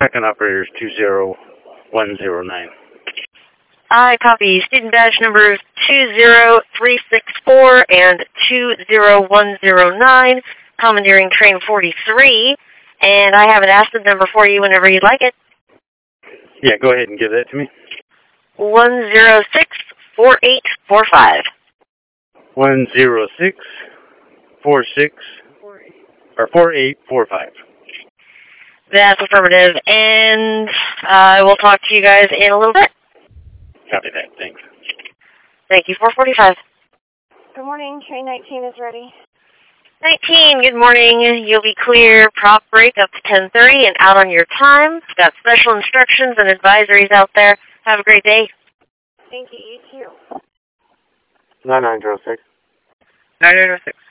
Second operator is 20109. I copy. Student badge numbers 20364 and 20109, commandeering train 43, and I have an acid number for you whenever you'd like it. Yeah, go ahead and give that to me. 1064845. 4845. That's affirmative, and I will talk to you guys in a little bit. Copy that. Thanks. Thank you, 445. Good morning. Train 19 is ready. 19, good morning. You'll be clear. Prop break up to 10:30 and out on your time. Got special instructions and advisories out there. Have a great day. Thank you. You too. 9906. 9906.